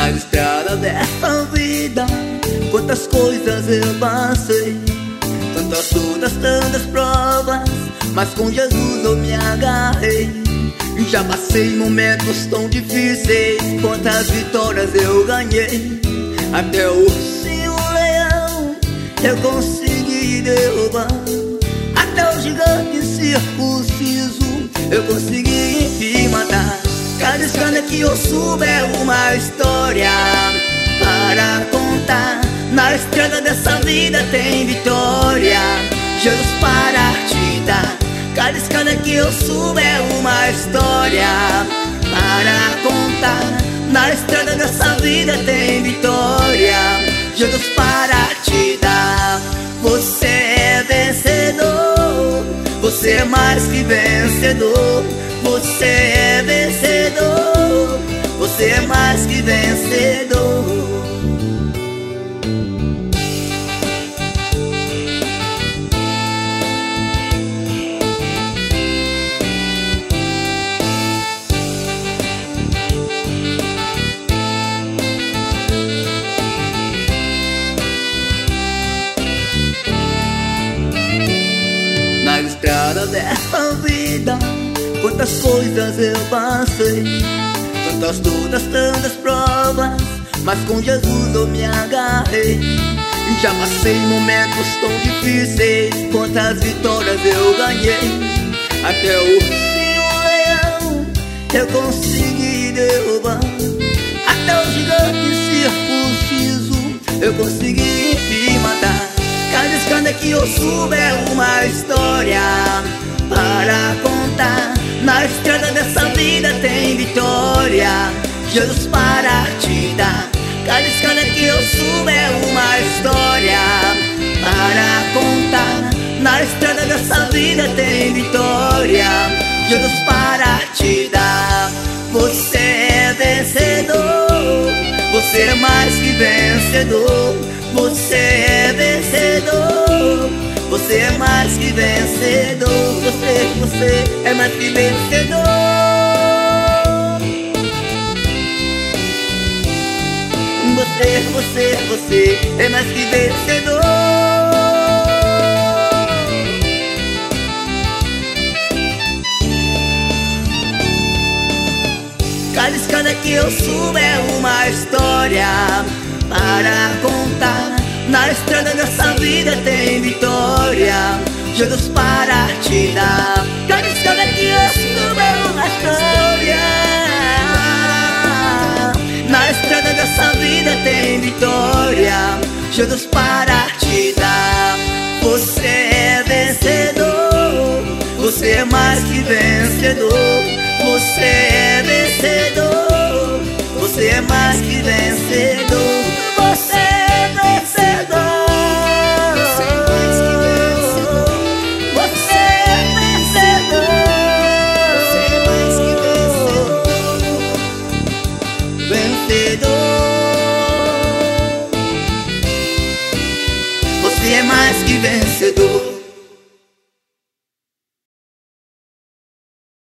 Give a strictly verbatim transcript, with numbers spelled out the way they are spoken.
Na estrada dessa vida, quantas coisas eu passei, tantas lutas, tantas provas, mas com Jesus eu me agarrei. Já passei momentos tão difíceis, quantas vitórias eu ganhei. Até o ursinho leão eu consegui derrubar, até o gigante circunciso eu consegui enfim matar. Cada escada que eu subo é uma história para contar. Na estrada dessa vida tem vitória, Jesus para te dar. Cada escada que eu subo é uma história para contar. Na estrada dessa vida tem vitória, Jesus para te dar. Você é vencedor, você é mais que vencedor. Você é vencedor, você é mais que vencedor. Na estrada dessa vida, quantas coisas eu passei, tantas lutas, tantas provas, mas com Jesus eu me agarrei. Já passei momentos tão difíceis, quantas vitórias eu ganhei. Até o ursinho leão eu consegui derrubar, até o gigante circunciso eu consegui enfim matar. Cada escada que eu subo é uma história para contar. Na estrada dessa vida tem vitória, Jesus para te dar. Cada escada que eu subo é uma história para contar. Na estrada dessa vida tem vitória, Jesus para te dar. Você é vencedor, você é mais que vencedor. Você é vencedor, você é mais que vencedor. Você, você é mais que vencedor. Você, você, você é mais que vencedor. Cada escada que eu subo é uma história para contar. Na estrada dessa vida tem vitória, Jesus para te dar. Cada escada que eu subo é uma história. Na estrada dessa vida tem vitória, Jesus para te dar. Você é vencedor, você é mais que vencedor.